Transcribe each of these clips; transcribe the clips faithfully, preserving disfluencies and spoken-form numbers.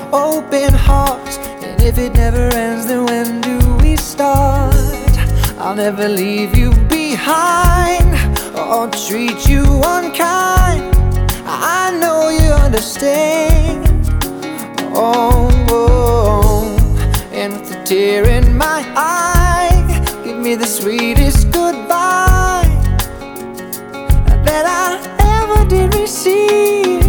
open hearts. And if it never ends, then when do we start? I'll never leave you behind or treat you unkind. I know you understand. Oh, oh. And with a tear in my eye, give me the sweetest goodbye that I ever did receive.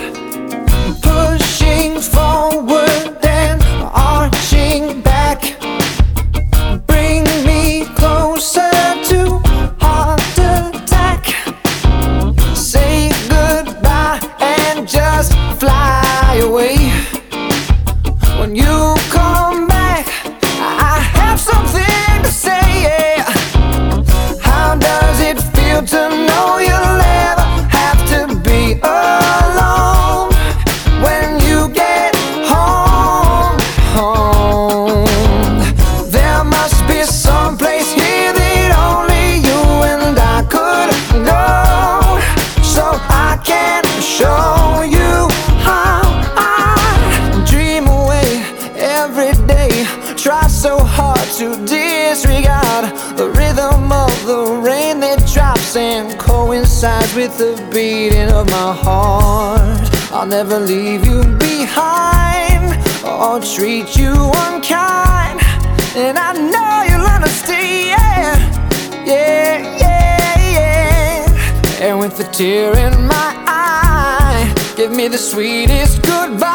Pushing forward and arching back, bring me closer to heart attack. Say goodbye and just fly away. When you come back, I have something to say, yeah. How does it feel to know you'll never have to be alone when you get home, home? There must be some place here that only you and I could go, so I can show you how I dream away every day. Try so hard to disregard the rhythm of the rain that drops and coincides with the beating of my heart. I'll never leave you behind or treat you unkind, and I know you'll understand. Yeah, yeah, yeah. And with a tear in my eye, give me the sweetest goodbye